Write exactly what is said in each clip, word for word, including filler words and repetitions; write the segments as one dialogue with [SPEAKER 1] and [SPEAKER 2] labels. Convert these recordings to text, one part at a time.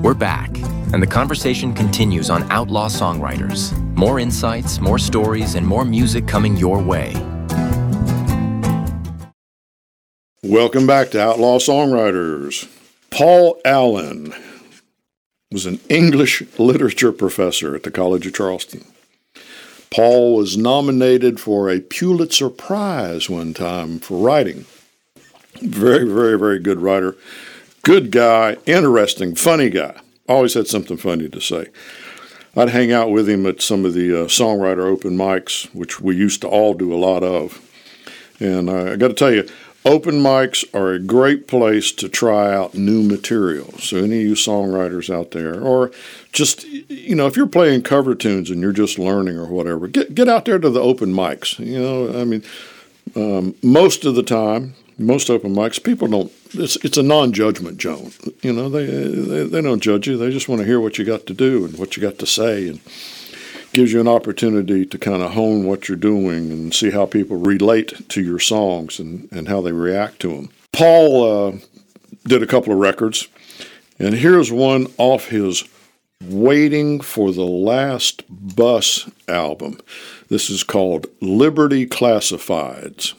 [SPEAKER 1] We're back, and the conversation continues on Outlaw Songwriters. More insights, more stories, and more music coming your way.
[SPEAKER 2] Welcome back to Outlaw Songwriters. Paul Allen was an English literature professor at the College of Charleston. Paul was nominated for a Pulitzer Prize one time for writing. Very, very, very good writer. Good guy, interesting, funny guy. Always had something funny to say. I'd hang out with him at some of the uh, songwriter open mics, which we used to all do a lot of. And uh, I got to tell you, open mics are a great place to try out new material. So any of you songwriters out there, or just, you know, if you're playing cover tunes and you're just learning or whatever, get get out there to the open mics. You know, I mean, um, most of the time, most open mics, people don't, it's it's a non-judgment zone. You know, they, they they don't judge you. They just want to hear what you got to do and what you got to say, and gives you an opportunity to kind of hone what you're doing and see how people relate to your songs and, and how they react to them. Paul uh, did a couple of records, and here's one off his Waiting for the Last Bus album. This is called Liberty Classifieds.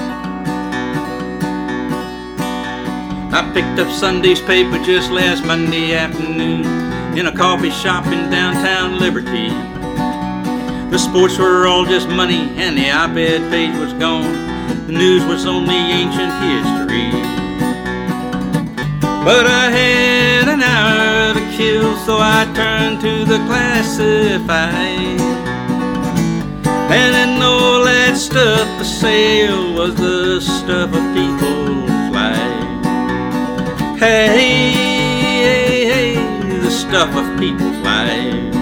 [SPEAKER 3] I picked up Sunday's paper just last Monday afternoon in a coffee shop in downtown Liberty. The sports were all just money and the op-ed page was gone. The news was only ancient history. But I had an hour to kill, so I turned to the classified. And in all that stuff for sale was the stuff of people's lives. Hey, hey, hey, the stuff of people's lives.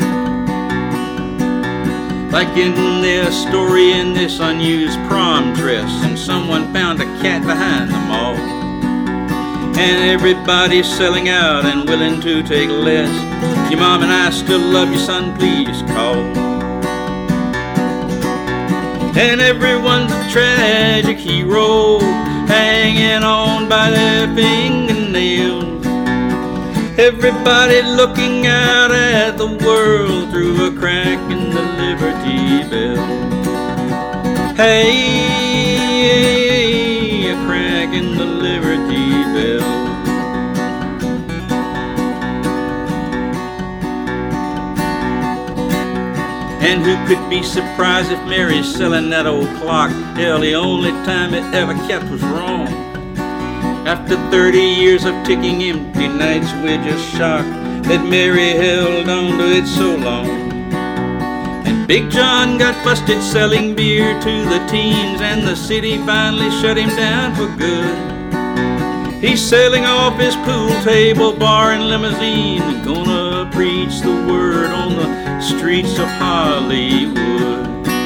[SPEAKER 3] Like in their story in this unused prom dress, and someone found a cat behind them all. And everybody's selling out and willing to take less. Your mom and I still love you, son, please call. And everyone's a tragic hero, hanging on by their fingernails. Everybody looking out at the world through a crack in the Liberty Bell. Hey, hey, a crack in the Liberty Bell. And who could be surprised if Mary's selling that old clock? Hell, the only time it ever kept was wrong. After thirty years of ticking empty nights, we're just shocked that Mary held on to it so long. And Big John got busted selling beer to the teens, and the city finally shut him down for good. He's selling off his pool table, bar, and limousine, and gonna preach the word on the streets of Hollywood.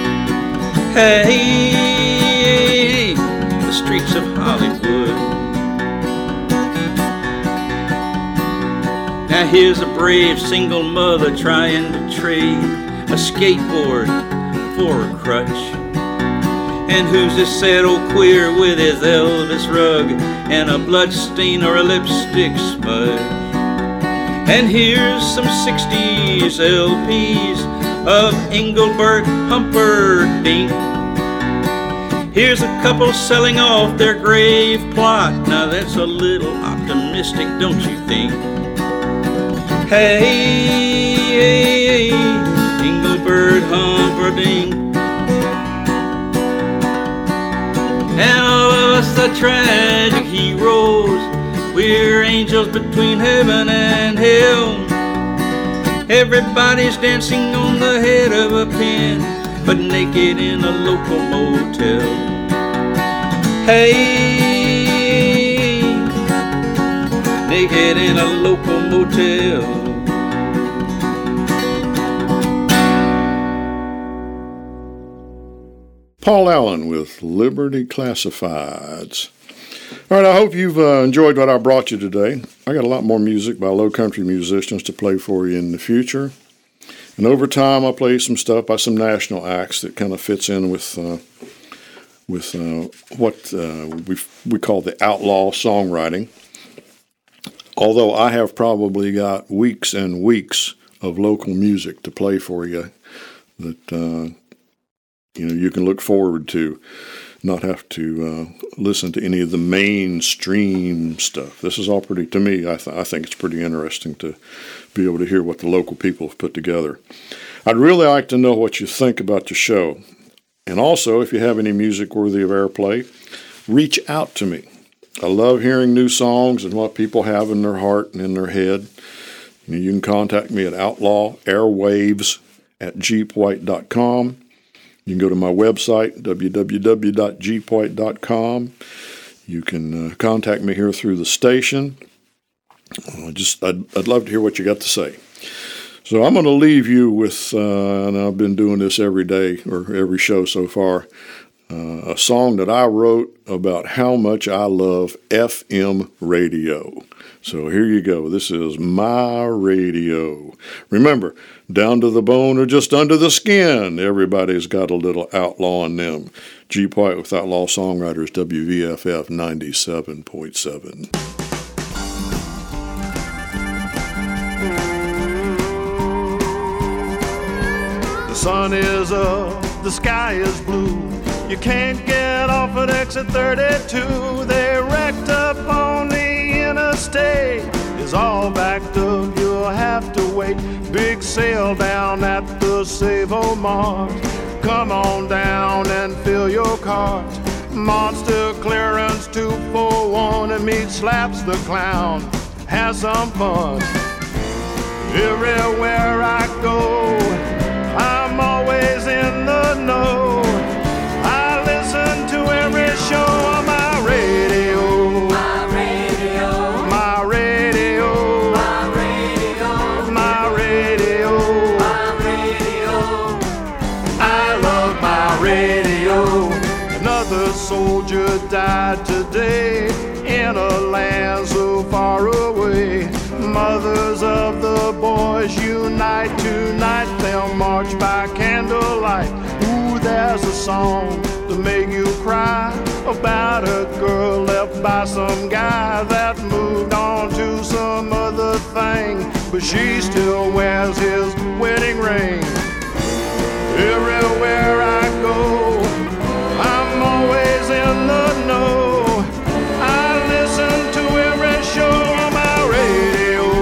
[SPEAKER 3] Hey, the streets of Hollywood. Now here's a brave single mother trying to trade a skateboard for a crutch. And who's this sad old queer with his Elvis rug and a bloodstain or a lipstick smudge? And here's some sixties L Ps of Engelbert Humperdinck. Here's a couple selling off their grave plot. Now that's a little optimistic, don't you think? Hey, hey, hey, Engelbert Humperdinck. And all of us are tragic heroes. We're angels between heaven and hell. Everybody's dancing on the head of a pin, but naked in a local motel. Hey, naked in a local motel.
[SPEAKER 2] Paul Allen with Liberty Classifieds. All right, I hope you've uh, enjoyed what I brought you today. I got a lot more music by low country musicians to play for you in the future. And over time, I'll play some stuff by some national acts that kind of fits in with uh, with uh, what uh, we we call the outlaw songwriting. although I have probably got weeks and weeks of local music to play for you that uh, you know you can look forward to, not have to uh, listen to any of the mainstream stuff. This is all pretty, to me, I, th- I think it's pretty interesting to be able to hear what the local people have put together. I'd really like to know what you think about the show. And also, if you have any music worthy of airplay, reach out to me. I love hearing new songs and what people have in their heart and in their head. You know, you can contact me at outlaw airwaves at jeep white dot com. You can go to my website, w w w dot jeep white dot com. You can uh, contact me here through the station. Uh, just, I'd, I'd love to hear what you got to say. So I'm going to leave you with, uh, and I've been doing this every day or every show so far, uh, a song that I wrote about how much I love F M radio. So here you go. This is My Radio. Remember, down to the bone or just under the skin, everybody's got a little outlaw in them. Jeep White with Outlaw Songwriters, W V F F ninety-seven point seven.
[SPEAKER 4] The sun is up, the sky is blue. You can't get off at exit thirty-two. They wrecked up on the interstate. It's all backed up, you'll have to wait. Big sale down at the Save-O-Mart. Come on down and fill your cart. Monster clearance two for one, and meet Slaps the Clown. Have some fun. Everywhere I go, I'm always in the know. I listen to every show on my radio. My radio. My radio. My radio. My radio. My radio. I love my radio. Another soldier died today in a land so far away. Mothers of the boys unite tonight. They'll march by candlelight. Ooh, there's a song to make you cry about a girl left by some guy that moved on to some other thing, but she still wears his wedding ring. Everywhere I go, I'm always in the know. I listen to every show on my radio.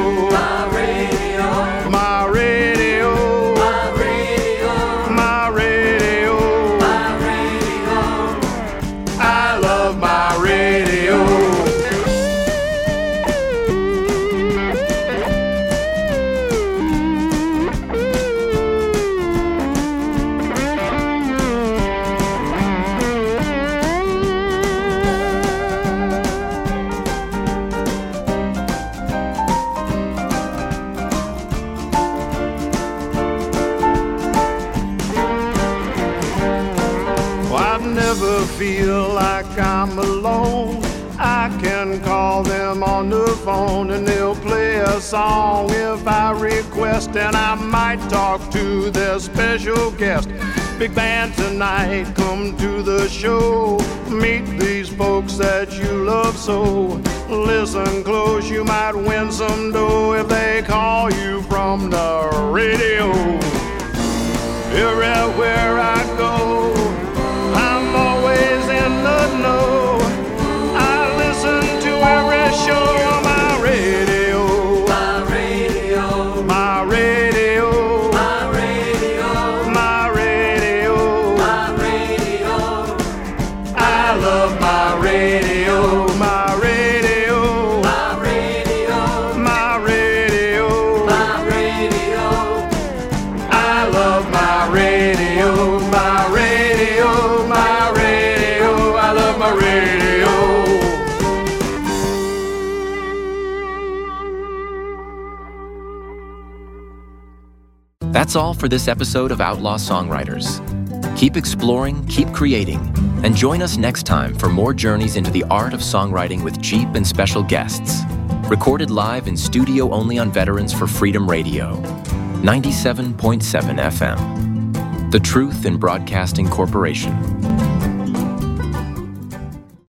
[SPEAKER 4] Feel like I'm alone. I can call them on the phone and they'll play a song if I request, and I might talk to their special guest. Big band tonight, come to the show. Meet these folks that you love so. Listen close, you might win some dough if they call you from the radio. Everywhere I go, I'm always in the know. I listen to every show on my radio. My radio. My radio. My radio. My radio. My radio. I love my radio. My radio. My radio. My radio. My radio. I love my radio. My radio. My radio. I love my radio.
[SPEAKER 1] That's all for this episode of Outlaw Songwriters. Keep exploring, keep creating, and join us next time for more journeys into the art of songwriting with Jeep and special guests. Recorded live in studio only on Veterans for Freedom Radio, ninety-seven point seven F M. The Truth in Broadcasting Corporation.